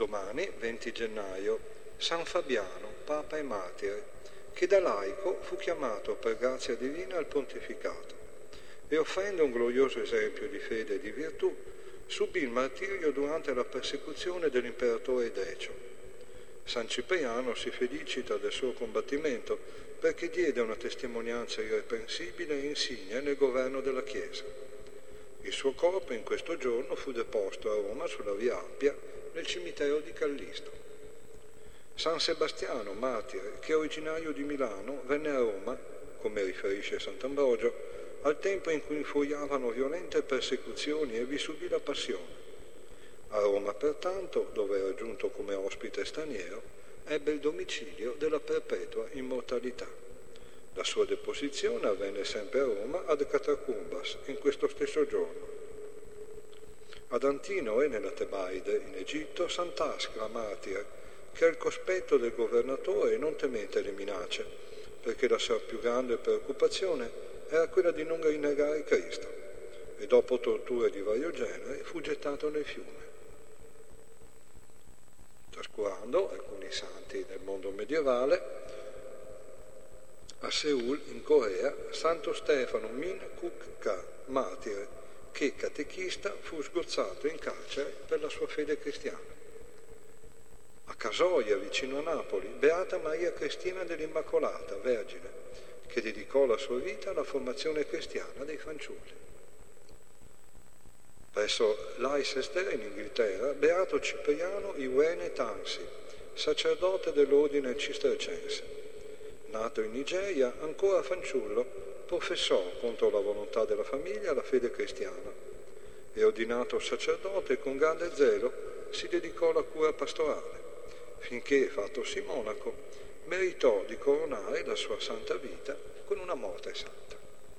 Domani, 20 gennaio, San Fabiano, Papa e Martire, che da laico fu chiamato per grazia divina al pontificato e offrendo un glorioso esempio di fede e di virtù, subì il martirio durante la persecuzione dell'imperatore Decio. San Cipriano si felicita del suo combattimento perché diede una testimonianza irreprensibile e insigne nel governo della Chiesa. Il suo corpo in questo giorno fu deposto a Roma sulla via Appia nel cimitero di Callisto. San Sebastiano, martire, che originario di Milano, venne a Roma, come riferisce Sant'Ambrogio, al tempo in cui infuriavano violente persecuzioni e vi subì la passione. A Roma, pertanto, dove era giunto come ospite straniero, ebbe il domicilio della perpetua immortalità. La sua deposizione avvenne sempre a Roma ad Catacumbas, in questo stesso giorno. Ad Antinoe, nella Tebaide, in Egitto, Sant'Ascra, martire, che al cospetto del governatore non temette le minacce, perché la sua più grande preoccupazione era quella di non rinnegare Cristo, e dopo torture di vario genere fu gettato nel fiume. Trascurando alcuni santi del mondo medievale, a Seul, in Corea, Santo Stefano Min Kuk Ka, martire, che catechista fu sgozzato in carcere per la sua fede cristiana. A Casoia, vicino a Napoli, Beata Maria Cristina dell'Immacolata, Vergine, che dedicò la sua vita alla formazione cristiana dei fanciulli. Presso Leicester, in Inghilterra, Beato Cipriano Iwene Tansi, sacerdote dell'ordine cistercense. Nato in Nigeria, ancora fanciullo, professò contro la volontà della famiglia la fede cristiana e, ordinato sacerdote, con grande zelo si dedicò alla cura pastorale, finché, fattosi monaco, meritò di coronare la sua santa vita con una morte santa.